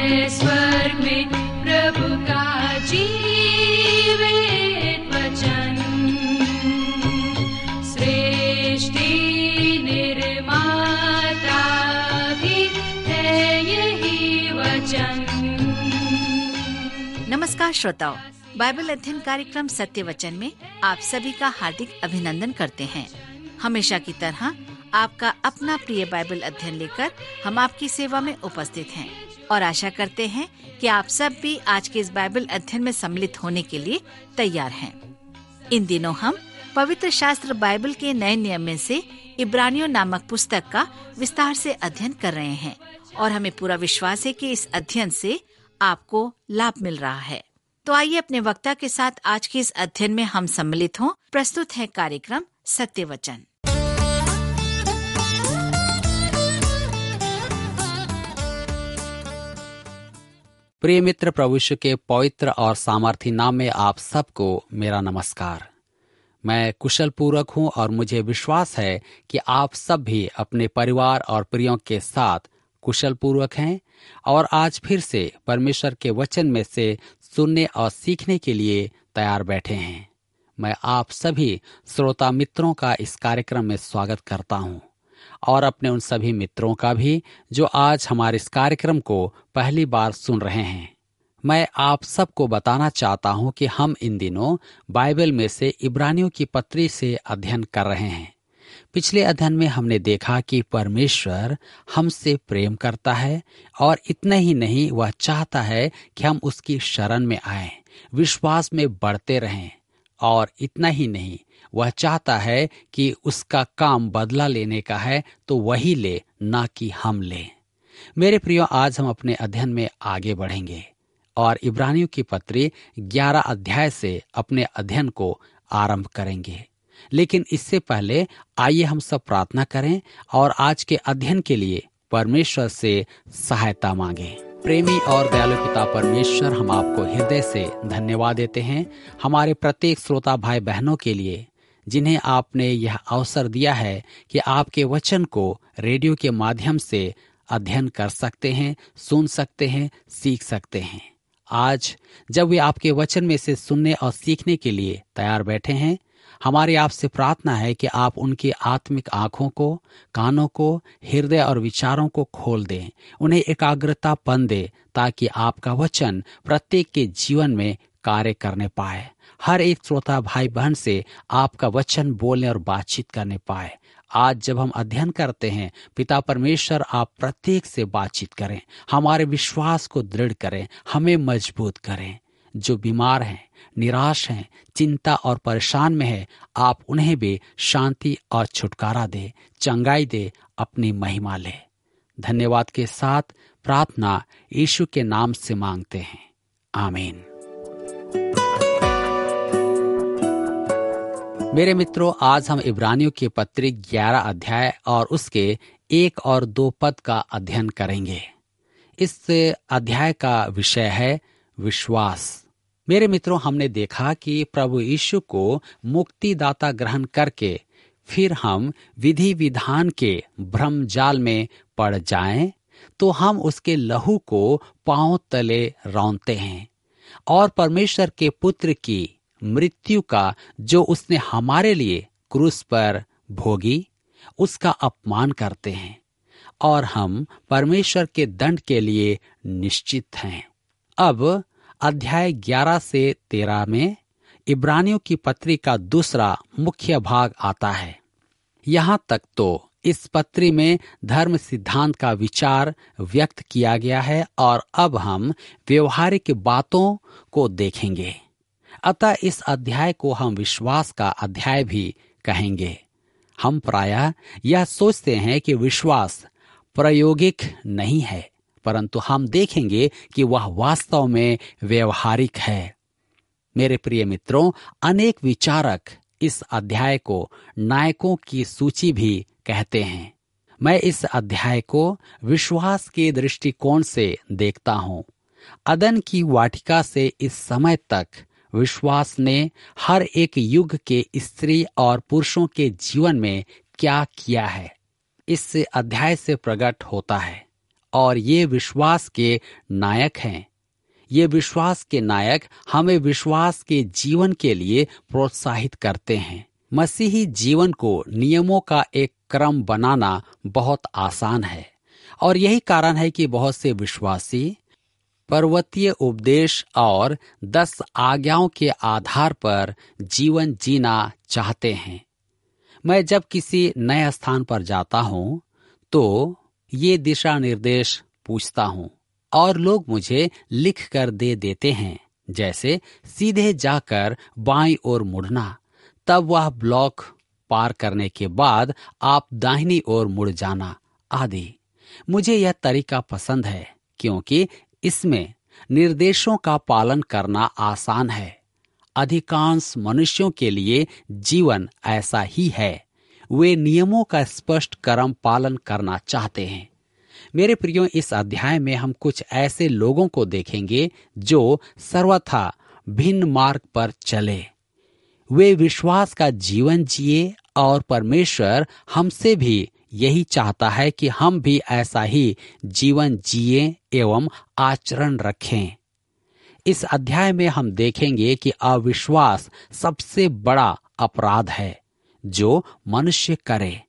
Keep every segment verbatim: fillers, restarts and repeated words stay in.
है स्वर्ग में प्रभु का जीवित वचन। सृष्टि निर्माता भी है यही वचन। नमस्कार श्रोताओ, बाइबल अध्ययन कार्यक्रम सत्य वचन में आप सभी का हार्दिक अभिनंदन करते हैं। हमेशा की तरह आपका अपना प्रिय बाइबल अध्ययन लेकर हम आपकी सेवा में उपस्थित हैं और आशा करते हैं कि आप सब भी आज के इस बाइबल अध्ययन में सम्मिलित होने के लिए तैयार हैं। इन दिनों हम पवित्र शास्त्र बाइबल के नए नियम में से इब्रानियों नामक पुस्तक का विस्तार से अध्ययन कर रहे हैं और हमें पूरा विश्वास है कि इस अध्ययन से आपको लाभ मिल रहा है। तो आइए अपने वक्ता के साथ आज के इस अध्ययन में हम सम्मिलित हों। प्रस्तुत है कार्यक्रम सत्य वचन। प्रिय मित्र, प्रभु यीशु के पवित्र और सामर्थी नाम में आप सबको मेरा नमस्कार। मैं कुशल पूर्वक हूँ और मुझे विश्वास है कि आप सब भी अपने परिवार और प्रियों के साथ कुशल पूर्वक हैं और आज फिर से परमेश्वर के वचन में से सुनने और सीखने के लिए तैयार बैठे हैं। मैं आप सभी श्रोता मित्रों का इस कार्यक्रम में स्वागत करता हूं और अपने उन सभी मित्रों का भी जो आज हमारे इस कार्यक्रम को पहली बार सुन रहे हैं। मैं आप सबको बताना चाहता हूं कि हम इन दिनों बाइबल में से इब्रानियों की पत्री से अध्ययन कर रहे हैं। पिछले अध्ययन में हमने देखा कि परमेश्वर हमसे प्रेम करता है और इतना ही नहीं, वह चाहता है कि हम उसकी शरण में आएं, विश्वास में बढ़ते रहें। और इतना ही नहीं, वह चाहता है कि उसका काम बदला लेने का है तो वही ले, ना कि हम ले। मेरे प्रियो, आज हम अपने अध्ययन में आगे बढ़ेंगे और इब्रानियों की पत्री ग्यारह अध्याय से अपने अध्ययन को आरंभ करेंगे। लेकिन इससे पहले आइए हम सब प्रार्थना करें और आज के अध्ययन के लिए परमेश्वर से सहायता मांगें। प्रेमी और दयालु पिता परमेश्वर, हम आपको हृदय से धन्यवाद देते हैं हमारे प्रत्येक श्रोता भाई बहनों के लिए, जिन्हें आपने यह अवसर दिया है कि आपके वचन को रेडियो के माध्यम से अध्ययन कर सकते हैं, सुन सकते हैं, सीख सकते हैं। आज जब वे आपके वचन में से सुनने और सीखने के लिए तैयार बैठे हैं, हमारी आपसे प्रार्थना है कि आप उनकी आत्मिक आंखों को, कानों को, हृदय और विचारों को खोल दें, उन्हें एकाग्रतापन दे, ताकि आपका वचन प्रत्येक के जीवन में कार्य करने पाए। हर एक श्रोता भाई बहन से आपका वचन बोलने और बातचीत करने पाए। आज जब हम अध्ययन करते हैं, पिता परमेश्वर, आप प्रत्येक से बातचीत करें, हमारे विश्वास को दृढ़ करें, हमें मजबूत करें। जो बीमार हैं, निराश हैं, चिंता और परेशान में है, आप उन्हें भी शांति और छुटकारा दे, चंगाई दे, अपनी महिमा ले। धन्यवाद के साथ प्रार्थना यीशु के नाम से मांगते हैं, आमीन। मेरे मित्रों, आज हम इब्रानियों की पत्री ग्यारह अध्याय और उसके एक और दो पद का अध्ययन करेंगे। इस अध्याय का विषय है विश्वास। मेरे मित्रों, हमने देखा कि प्रभु यीशु को मुक्तिदाता ग्रहण करके फिर हम विधि विधान के भ्रम जाल में पड़ जाएं, तो हम उसके लहू को पांव तले रौंदते हैं और परमेश्वर के पुत्र की मृत्यु का, जो उसने हमारे लिए क्रूस पर भोगी, उसका अपमान करते हैं और हम परमेश्वर के दंड के लिए निश्चित हैं। अब अध्याय ग्यारह से तेरह में इब्रानियों की पत्री का दूसरा मुख्य भाग आता है। यहाँ तक तो इस पत्री में धर्म सिद्धांत का विचार व्यक्त किया गया है और अब हम व्यवहारिक बातों को देखेंगे। अतः इस अध्याय को हम विश्वास का अध्याय भी कहेंगे। हम प्रायः यह सोचते हैं कि विश्वास प्रायोगिक नहीं है, परंतु हम देखेंगे कि वह वास्तव में व्यवहारिक है। मेरे प्रिय मित्रों, अनेक विचारक इस अध्याय को नायकों की सूची भी कहते हैं। मैं इस अध्याय को विश्वास के दृष्टिकोण से देखता हूँ। अदन की वाटिका से इस समय तक विश्वास ने हर एक युग के स्त्री और पुरुषों के जीवन में क्या किया है, इस अध्याय से प्रकट होता है। और ये विश्वास के नायक हैं। ये विश्वास के नायक हमें विश्वास के जीवन के लिए प्रोत्साहित करते हैं। मसीही जीवन को नियमों का एक क्रम बनाना बहुत आसान है और यही कारण है कि बहुत से विश्वासी पर्वतीय उपदेश और दस आज्ञाओं के आधार पर जीवन जीना चाहते हैं। मैं जब किसी नए स्थान पर जाता हूं तो ये दिशा निर्देश पूछता हूं और लोग मुझे लिख कर दे देते हैं, जैसे सीधे जाकर बाईं ओर मुड़ना, तब वह ब्लॉक पार करने के बाद आप दाहिनी ओर मुड़ जाना आदि। मुझे यह तरीका पसंद है क्योंकि इसमें निर्देशों का पालन करना आसान है। अधिकांश मनुष्यों के लिए जीवन ऐसा ही है, वे नियमों का स्पष्ट क्रम पालन करना चाहते हैं। मेरे प्रियो, इस अध्याय में हम कुछ ऐसे लोगों को देखेंगे जो सर्वथा भिन्न मार्ग पर चले। वे विश्वास का जीवन जिए और परमेश्वर हमसे भी यही चाहता है कि हम भी ऐसा ही जीवन जिए एवं आचरण रखें। इस अध्याय में हम देखेंगे कि अविश्वास सबसे बड़ा अपराध है जो मनुष्य करे।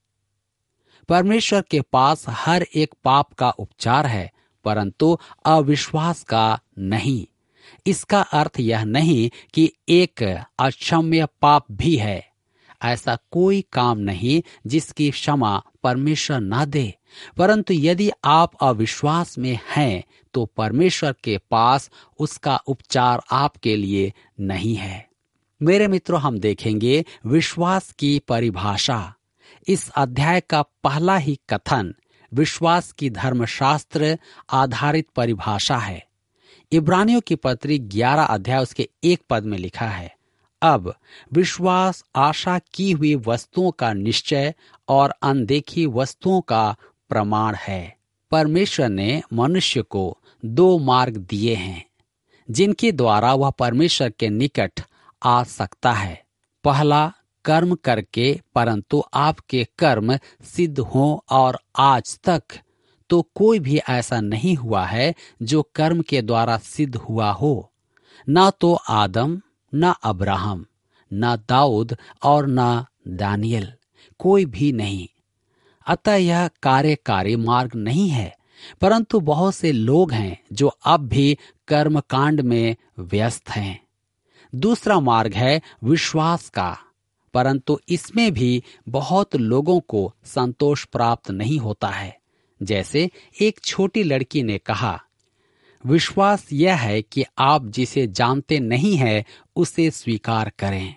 परमेश्वर के पास हर एक पाप का उपचार है, परंतु अविश्वास का नहीं। इसका अर्थ यह नहीं कि एक अक्षम्य पाप भी है। ऐसा कोई काम नहीं जिसकी क्षमा परमेश्वर न दे, परंतु यदि आप अविश्वास में हैं तो परमेश्वर के पास उसका उपचार आपके लिए नहीं है। मेरे मित्रों, हम देखेंगे विश्वास की परिभाषा। इस अध्याय का पहला ही कथन विश्वास की धर्मशास्त्र आधारित परिभाषा है। इब्रानियों की पत्री ग्यारह अध्याय उसके एक पद में लिखा है, अब विश्वास आशा की हुई वस्तुओं का निश्चय और अनदेखी वस्तुओं का प्रमाण है। परमेश्वर ने मनुष्य को दो मार्ग दिए हैं जिनके द्वारा वह परमेश्वर के निकट आ सकता है। पहला, कर्म करके, परंतु आपके कर्म सिद्ध हों, और आज तक तो कोई भी ऐसा नहीं हुआ है जो कर्म के द्वारा सिद्ध हुआ हो। न तो आदम, न अब्राहम, न दाऊद और न दानियल, कोई भी नहीं। अतः यह कार्यकारी मार्ग नहीं है, परंतु बहुत से लोग हैं जो अब भी कर्मकांड में व्यस्त हैं। दूसरा मार्ग है विश्वास का, परंतु इसमें भी बहुत लोगों को संतोष प्राप्त नहीं होता है। जैसे एक छोटी लड़की ने कहा, विश्वास यह है कि आप जिसे जानते नहीं हैं उसे स्वीकार करें।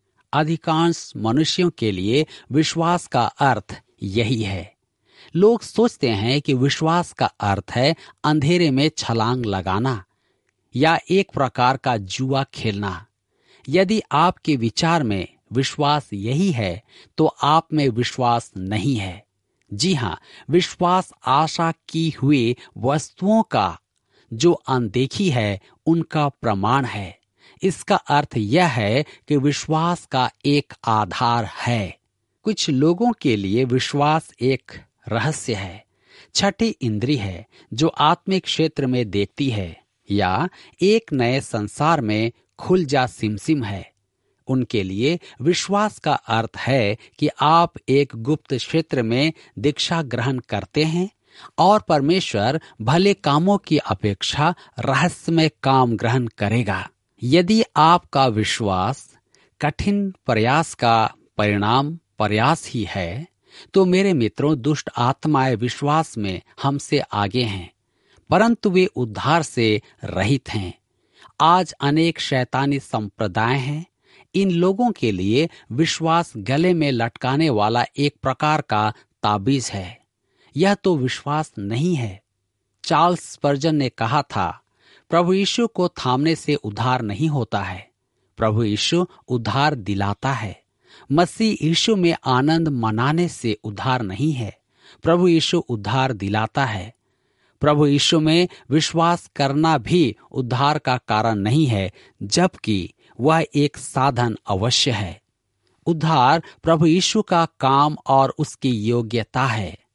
अधिकांश मनुष्यों के लिए विश्वास का अर्थ यही है। लोग सोचते हैं कि विश्वास का अर्थ है अंधेरे में छलांग लगाना या एक प्रकार का जुआ खेलना। यदि आपके विचार में विश्वास यही है तो आप में विश्वास नहीं है। जी हाँ, विश्वास आशा की हुई वस्तुओं का जो अनदेखी है उनका प्रमाण है। इसका अर्थ यह है कि विश्वास का एक आधार है। कुछ लोगों के लिए विश्वास एक रहस्य है, छठी इंद्री है जो आत्मिक क्षेत्र में देखती है या एक नए संसार में खुल जा सिमसिम है। उनके लिए विश्वास का अर्थ है कि आप एक गुप्त क्षेत्र में दीक्षा ग्रहण करते हैं और परमेश्वर भले कामों की अपेक्षा रहस्यमय काम ग्रहण करेगा। यदि आपका विश्वास कठिन प्रयास का परिणाम प्रयास ही है तो मेरे मित्रों, दुष्ट आत्माएं विश्वास में हमसे आगे हैं, परंतु वे उद्धार से रहित हैं। आज अनेक शैतानी संप्रदाय हैं। इन लोगों के लिए विश्वास गले में लटकाने वाला एक प्रकार का ताबीज है। यह तो विश्वास नहीं है। चार्ल्स स्पर्जन ने कहा था, प्रभु यीशु को थामने से उद्धार नहीं होता है, प्रभु यीशु उद्धार दिलाता है। मसीह यीशु में आनंद मनाने से उद्धार नहीं है, प्रभु यीशु उद्धार दिलाता है। प्रभु यीशु में विश्वास करना भी उद्धार का कारण नहीं है, जबकि वह एक साधन अवश्य है। उद्धार प्रभु यीशु का काम और उसकी योग्यता है।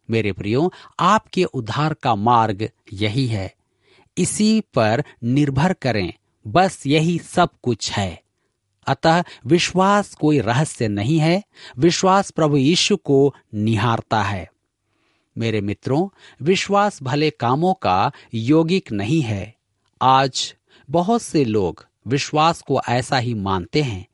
मेरे प्रियो, आपके उद्धार का मार्ग यही है। इसी पर निर्भर करें, बस यही सब कुछ है। अतः विश्वास कोई रहस्य नहीं है, विश्वास प्रभु यीशु को निहारता है। मेरे मित्रों, विश्वास भले कामों का यौगिक नहीं है। आज बहुत से लोग विश्वास को ऐसा ही मानते हैं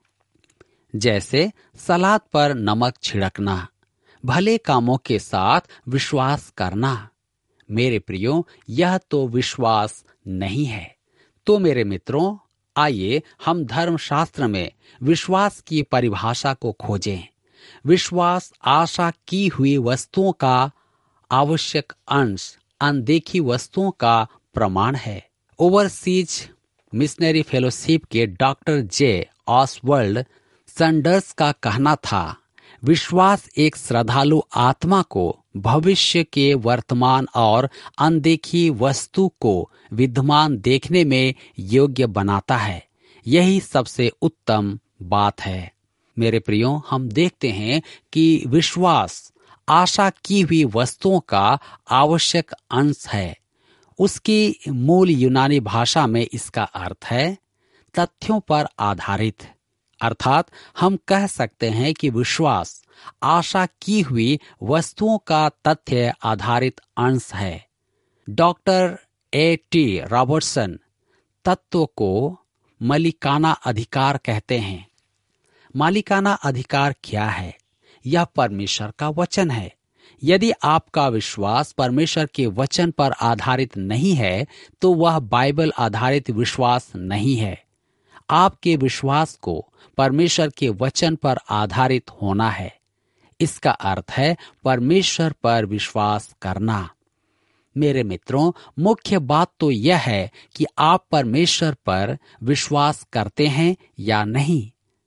जैसे सलाद पर नमक छिड़कना, भले कामों के साथ विश्वास करना। मेरे प्रियो, यह तो विश्वास नहीं है। तो मेरे मित्रों, आइए हम धर्मशास्त्र में विश्वास की परिभाषा को खोजें। विश्वास आशा की हुई वस्तुओं का आवश्यक अंश, अनदेखी वस्तुओं का प्रमाण है। ओवरसीज मिशनरी फेलोशिप के डॉक्टर जे ऑसवर्ल्ड सैंडर्स का कहना था, विश्वास एक श्रद्धालु आत्मा को भविष्य के वर्तमान और अनदेखी वस्तु को विद्यमान देखने में योग्य बनाता है। यही सबसे उत्तम बात है। मेरे प्रियो, हम देखते हैं कि विश्वास आशा की हुई वस्तुओं का आवश्यक अंश है। उसकी मूल यूनानी भाषा में इसका अर्थ है तथ्यों पर आधारित। अर्थात हम कह सकते हैं कि विश्वास आशा की हुई वस्तुओं का तथ्य आधारित अंश है। डॉक्टर ए टी रॉबर्टसन तत्व को मालिकाना अधिकार कहते हैं। मालिकाना अधिकार क्या है? यह परमेश्वर का वचन है। यदि आपका विश्वास परमेश्वर के वचन पर आधारित नहीं है तो वह बाइबल आधारित विश्वास नहीं है। आपके विश्वास को परमेश्वर के वचन पर आधारित होना है। इसका अर्थ है परमेश्वर पर विश्वास करना। मेरे मित्रों, मुख्य बात तो यह है कि आप परमेश्वर पर विश्वास करते हैं या नहीं।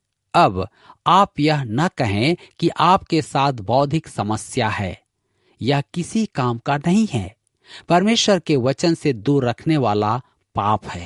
अब आप यह न कहें कि आपके साथ बौद्धिक समस्या है। यह किसी काम का नहीं है। परमेश्वर के वचन से दूर रखने वाला पाप है।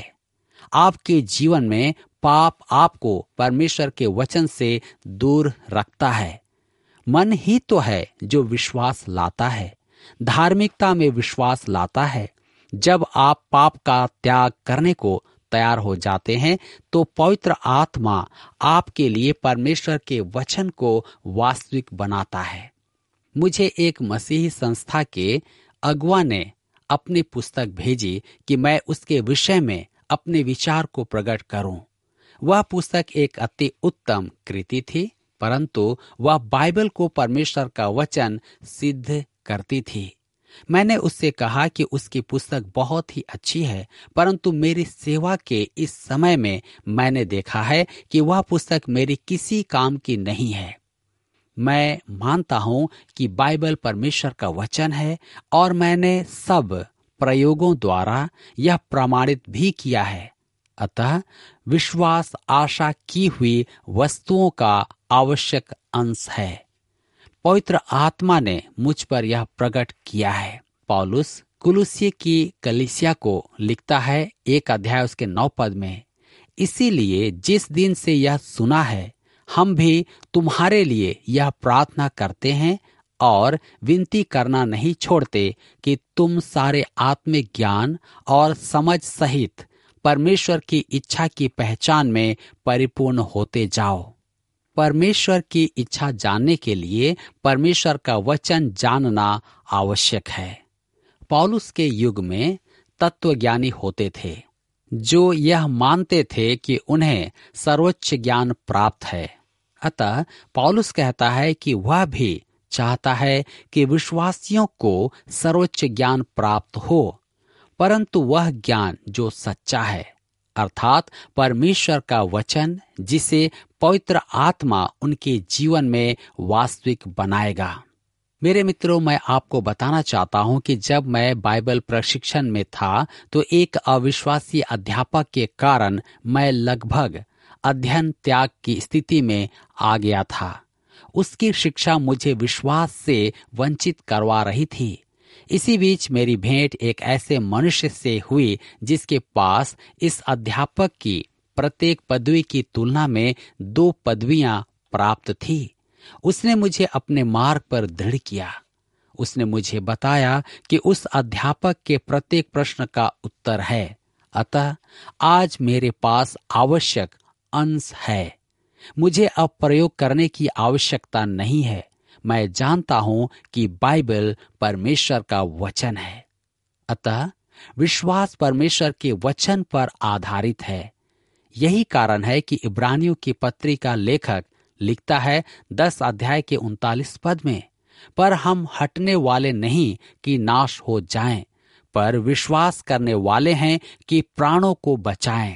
आपके जीवन में पाप आपको परमेश्वर के वचन से दूर रखता है। मन ही तो है जो विश्वास लाता है, धार्मिकता में विश्वास लाता है। जब आप पाप का त्याग करने को तैयार हो जाते हैं तो पवित्र आत्मा आपके लिए परमेश्वर के वचन को वास्तविक बनाता है। मुझे एक मसीही संस्था के अगुआ ने अपनी पुस्तक भेजी कि मैं उसके विषय में अपने विचार को प्रकट करूं। वह पुस्तक एक अति उत्तम कृति थी, परंतु वह बाइबल को परमेश्वर का वचन सिद्ध करती थी। मैंने उससे कहा कि उसकी पुस्तक बहुत ही अच्छी है, परंतु मेरी सेवा के इस समय में मैंने देखा है कि वह पुस्तक मेरी किसी काम की नहीं है। मैं मानता हूं कि बाइबल परमेश्वर का वचन है और मैंने सब प्रयोगों द्वारा यह प्रमाणित भी किया है। अतः विश्वास आशा की हुई वस्तुओं का आवश्यक अंश है। पवित्र आत्मा ने मुझ पर यह प्रकट किया है। पौलुस कुलुस्ये की कलीसिया को लिखता है, एक अध्याय उसके नौ पद में, इसीलिए जिस दिन से यह सुना है हम भी तुम्हारे लिए यह प्रार्थना करते हैं और विनती करना नहीं छोड़ते कि तुम सारे आत्मिक ज्ञान और समझ सहित परमेश्वर की इच्छा की पहचान में परिपूर्ण होते जाओ। परमेश्वर की इच्छा जानने के लिए परमेश्वर का वचन जानना आवश्यक है। पौलुस के युग में तत्वज्ञानी होते थे जो यह मानते थे कि उन्हें सर्वोच्च ज्ञान प्राप्त है। अतः पौलुस कहता है कि वह भी चाहता है कि विश्वासियों को सर्वोच्च ज्ञान प्राप्त हो, परंतु वह ज्ञान जो सच्चा है, अर्थात परमेश्वर का वचन, जिसे पवित्र आत्मा उनके जीवन में वास्तविक बनाएगा। मेरे मित्रों, मैं आपको बताना चाहता हूं कि जब मैं बाइबल प्रशिक्षण में था तो एक अविश्वासी अध्यापक के कारण मैं लगभग अध्ययन त्याग की स्थिति में आ गया था। उसकी शिक्षा मुझे विश्वास से वंचित करवा रही थी। इसी बीच मेरी भेंट एक ऐसे मनुष्य से हुई जिसके पास इस अध्यापक की प्रत्येक पदवी की तुलना में दो पदवियां प्राप्त थी। उसने मुझे अपने मार्ग पर दृढ़ किया। उसने मुझे बताया कि उस अध्यापक के प्रत्येक प्रश्न का उत्तर है। अतः आज मेरे पास आवश्यक अंश है। मुझे अब प्रयोग करने की आवश्यकता नहीं है। मैं जानता हूं कि बाइबल परमेश्वर का वचन है। अतः विश्वास परमेश्वर के वचन पर आधारित है। यही कारण है कि इब्रानियों की पत्री का लेखक लिखता है दस अध्याय के उनतालीस पद में, पर हम हटने वाले नहीं कि नाश हो जाएं, पर विश्वास करने वाले हैं कि प्राणों को बचाएं।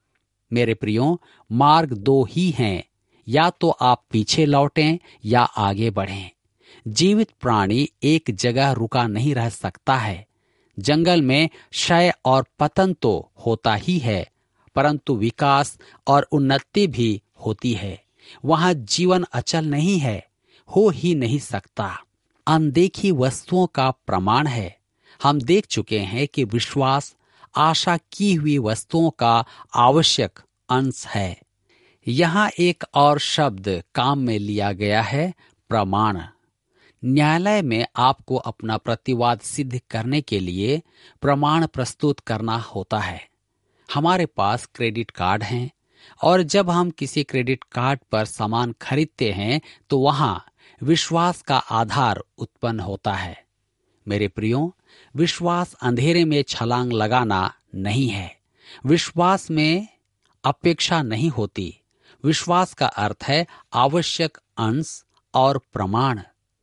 मेरे प्रियो, मार्ग दो ही हैं, या तो आप पीछे लौटें या आगे बढ़ें। जीवित प्राणी एक जगह रुका नहीं रह सकता है। जंगल में क्षय और पतन तो होता ही है, परंतु विकास और उन्नति भी होती है। वहां जीवन अचल नहीं है, हो ही नहीं सकता। अनदेखी वस्तुओं का प्रमाण है। हम देख चुके हैं कि विश्वास आशा की हुई वस्तुओं का आवश्यक अंश है। यहाँ एक और शब्द काम में लिया गया है, प्रमाण। न्यायालय में आपको अपना प्रतिवाद सिद्ध करने के लिए प्रमाण प्रस्तुत करना होता है। हमारे पास क्रेडिट कार्ड हैं और जब हम किसी क्रेडिट कार्ड पर सामान खरीदते हैं तो वहां विश्वास का आधार उत्पन्न होता है। मेरे प्रियो, विश्वास अंधेरे में छलांग लगाना नहीं है। विश्वास में अपेक्षा नहीं होती। विश्वास का अर्थ है आवश्यक अंश और प्रमाण।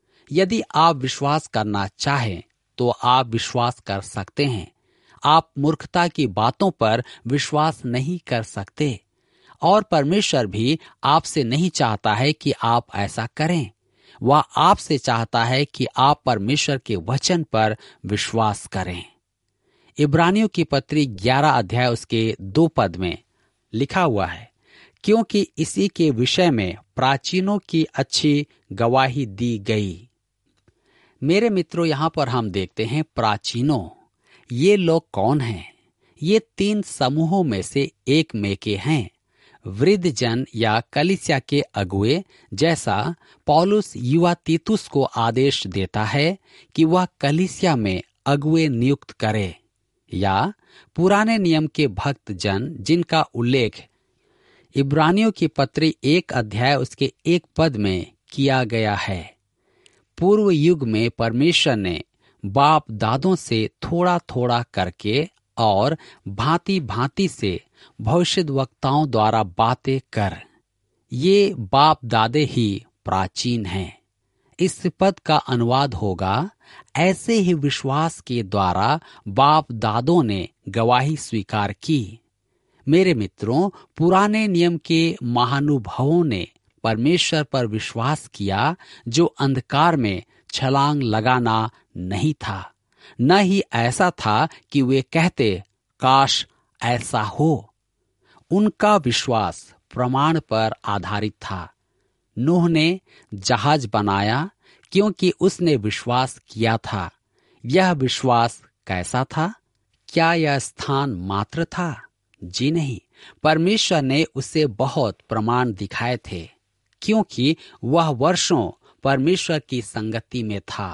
यदि आप विश्वास करना चाहें तो आप विश्वास कर सकते हैं। आप मूर्खता की बातों पर विश्वास नहीं कर सकते और परमेश्वर भी आपसे नहीं चाहता है कि आप ऐसा करें। वह आपसे चाहता है कि आप परमेश्वर के वचन पर विश्वास करें। इब्रानियों की पत्री ग्यारह अध्याय उसके दो पद में लिखा हुआ है, क्योंकि इसी के विषय में प्राचीनों की अच्छी गवाही दी गई। मेरे मित्रों, यहां पर हम देखते हैं प्राचीनों। ये लोग कौन हैं? ये तीन समूहों में से एक में के हैं। वृद्ध जन या कलीसिया के अगुए, जैसा पौलुस युवा तीतुस को आदेश देता है कि वह कलीसिया में अगुए नियुक्त करे, या पुराने नियम के भक्त जन जिनका उल्लेख इब्रानियों की पत्री एक अध्याय उसके एक पद में किया गया है। पूर्व युग में परमेश्वर ने बाप दादों से थोड़ा थोड़ा करके और भांति भांति से भविष्यद्वक्ताओं द्वारा बातें कर, ये बाप दादे ही प्राचीन हैं। इस पद का अनुवाद होगा, ऐसे ही विश्वास के द्वारा बाप दादों ने गवाही स्वीकार की। मेरे मित्रों, पुराने नियम के महानुभावों ने परमेश्वर पर विश्वास किया, जो अंधकार में छलांग लगाना नहीं था। न ही ऐसा था कि वे कहते काश ऐसा हो। उनका विश्वास प्रमाण पर आधारित था। नूह ने जहाज बनाया क्योंकि उसने विश्वास किया था। यह विश्वास कैसा था? क्या यह स्थान मात्र था? जी नहीं, परमेश्वर ने उसे बहुत प्रमाण दिखाए थे, क्योंकि वह वर्षों परमेश्वर की संगति में था।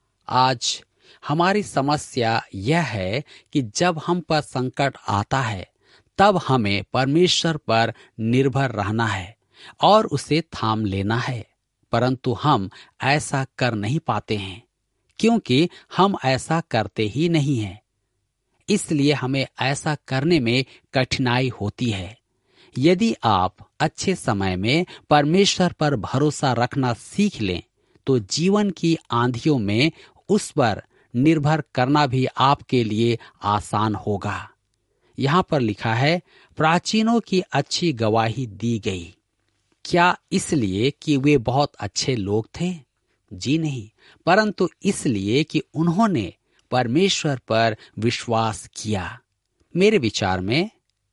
आज हमारी समस्या यह है कि जब हम पर संकट आता है तब हमें परमेश्वर पर निर्भर रहना है और उसे थाम लेना है, परंतु हम ऐसा कर नहीं पाते हैं क्योंकि हम ऐसा करते ही नहीं हैं। इसलिए हमें ऐसा करने में कठिनाई होती है। यदि आप अच्छे समय में परमेश्वर पर भरोसा रखना सीख लें तो जीवन की आंधियों में उस पर निर्भर करना भी आपके लिए आसान होगा। यहाँ पर लिखा है, प्राचीनों की अच्छी गवाही दी गई। क्या इसलिए कि वे बहुत अच्छे लोग थे? जी नहीं, परंतु इसलिए कि उन्होंने परमेश्वर पर विश्वास किया। मेरे विचार में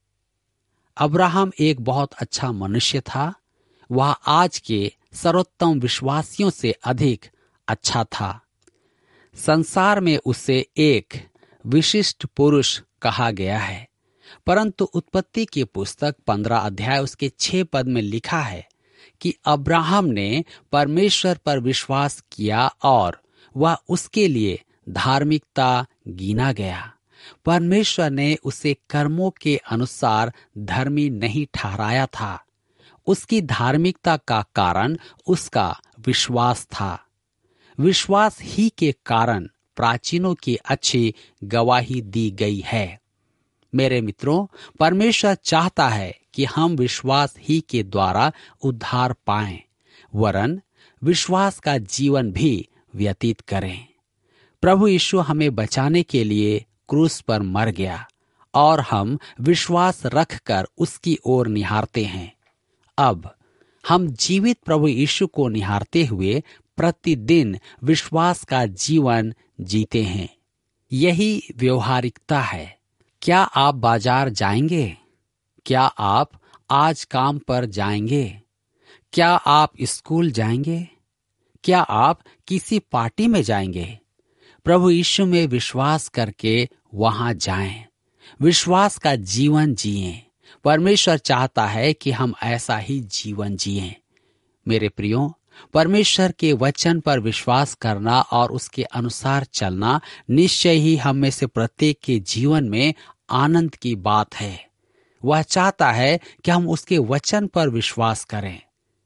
अब्राहम एक बहुत अच्छा मनुष्य था। वह आज के सर्वोत्तम विश्वासियों से अधिक अच्छा था। संसार में उसे एक विशिष्ट पुरुष कहा गया है, परंतु उत्पत्ति की पुस्तक पंद्रह अध्याय उसके छह पद में लिखा है कि अब्राहम ने परमेश्वर पर विश्वास किया और वह उसके लिए धार्मिकता गिना गया। परमेश्वर ने उसे कर्मों के अनुसार धर्मी नहीं ठहराया था। उसकी धार्मिकता का कारण उसका विश्वास था। विश्वास ही के कारण प्राचीनों की अच्छी गवाही दी गई है। मेरे मित्रों, परमेश्वर चाहता है कि हम विश्वास ही के द्वारा उद्धार पाएं, वरन विश्वास का जीवन भी व्यतीत करें। प्रभु यीशु हमें बचाने के लिए क्रूस पर मर गया और हम विश्वास रखकर उसकी ओर निहारते हैं। अब हम जीवित प्रभु यीशु को निहारते हुए प्रतिदिन विश्वास का जीवन जीते हैं। यही व्यवहारिकता है। क्या आप बाजार जाएंगे? क्या आप आज काम पर जाएंगे? क्या आप स्कूल जाएंगे? क्या आप किसी पार्टी में जाएंगे? प्रभु यीशु में विश्वास करके वहां जाएं। विश्वास का जीवन जिएं। परमेश्वर चाहता है कि हम ऐसा ही जीवन जिएं। मेरे प्रियो, परमेश्वर के वचन पर विश्वास करना और उसके अनुसार चलना निश्चय ही हम में से प्रत्येक के जीवन में आनंद की बात है। वह चाहता है कि हम उसके वचन पर विश्वास करें।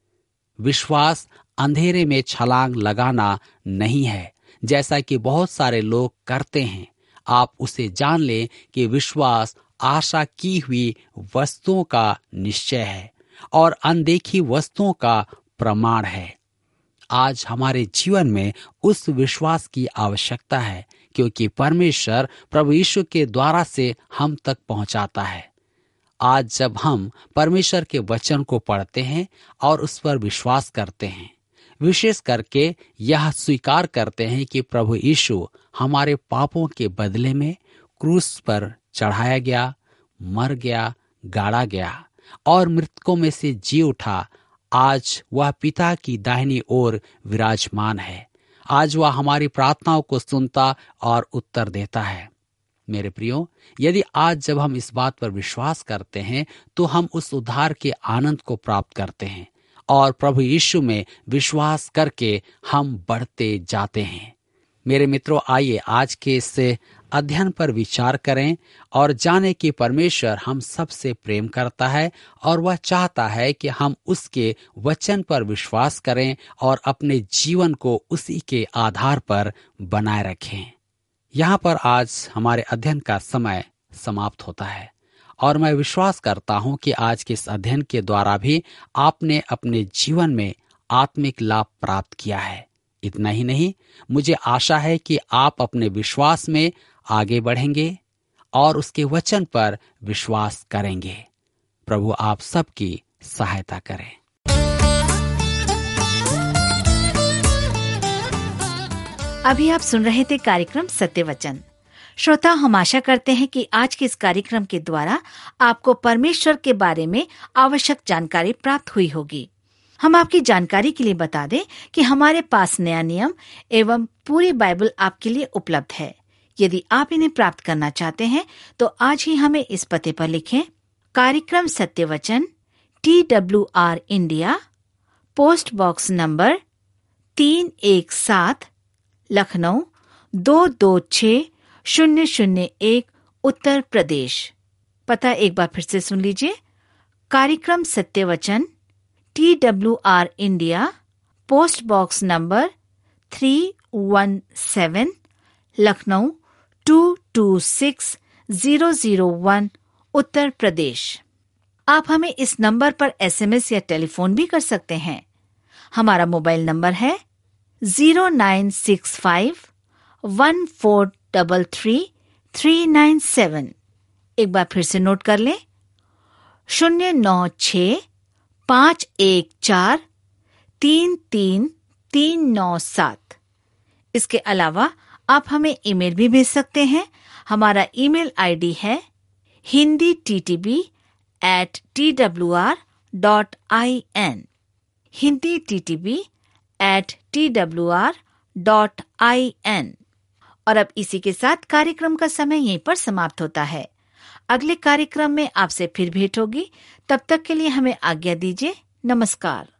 विश्वास अंधेरे में छलांग लगाना नहीं है, जैसा कि बहुत सारे लोग करते हैं। आप उसे जान लें कि विश्वास आशा की हुई वस्तुओं का निश्चय है और अनदेखी वस्तुओं का प्रमाण है। आज हमारे जीवन में उस विश्वास की आवश्यकता है, क्योंकि परमेश्वर प्रभु यीशु के द्वारा से हम तक पहुंचाता है। आज जब हम परमेश्वर के वचन को पढ़ते हैं और उस पर विश्वास करते हैं, विशेष करके यह स्वीकार करते हैं कि प्रभु यीशु हमारे पापों के बदले में क्रूस पर चढ़ाया गया, मर गया, गाड़ा गया और मृतकों में से जी उठा, आज वह पिता की दाहिनी ओर विराजमान है। आज वह हमारी प्रार्थनाओं को सुनता और उत्तर देता है। मेरे प्रियो, यदि आज जब हम इस बात पर विश्वास करते हैं तो हम उस उद्धार के आनंद को प्राप्त करते हैं और प्रभु यीशु में विश्वास करके हम बढ़ते जाते हैं। मेरे मित्रों, आइए आज के इस अध्ययन पर विचार करें और जाने कि परमेश्वर हम सबसे प्रेम करता है और वह चाहता है कि हम उसके वचन पर विश्वास करें और अपने जीवन को उसी के आधार पर बनाए रखें। यहाँ पर आज हमारे अध्ययन का समय समाप्त होता है और मैं विश्वास करता हूँ कि आज के इस अध्ययन के द्वारा भी आपने अपने जीवन में आत्मिक लाभ प्राप्त किया है। इतना ही नहीं, मुझे आशा है कि आप अपने विश्वास में आगे बढ़ेंगे और उसके वचन पर विश्वास करेंगे। प्रभु आप सबकी सहायता करें। अभी आप सुन रहे थे कार्यक्रम सत्य वचन। श्रोता, हम आशा करते हैं कि आज के इस कार्यक्रम के द्वारा आपको परमेश्वर के बारे में आवश्यक जानकारी प्राप्त हुई होगी। हम आपकी जानकारी के लिए बता दें कि हमारे पास नया नियम एवं पूरी बाइबल आपके लिए उपलब्ध है। यदि आप इन्हें प्राप्त करना चाहते हैं तो आज ही हमें इस पते पर लिखें। कार्यक्रम सत्य वचन, T W R India, post box number तीन एक सात, लखनऊ दो दो छः शून्य शून्य एक, उत्तर प्रदेश। पता एक बार फिर से सुन लीजिए। कार्यक्रम सत्य वचन, T W R India, post box number three one seven, Lucknow two two six zero zero one, Uttar Pradesh. आप हमें इस नंबर पर एसएमएस या टेलीफोन भी कर सकते हैं। हमारा मोबाइल नंबर है zero nine six five one four double three three nine seven. एक बार फिर से नोट कर लें, शून्य नौ छ पाँच एक चार तीन तीन तीन नौ सात। इसके अलावा आप हमें ईमेल भी भेज सकते हैं। हमारा ईमेल आईडी है Hindi T T B at T W R dot I N, Hindi T T B at T W R dot I N. और अब इसी के साथ कार्यक्रम का समय यहीं पर समाप्त होता है। अगले कार्यक्रम में आपसे फिर भेंट होगी। तब तक के लिए हमें आज्ञा दीजिए। नमस्कार।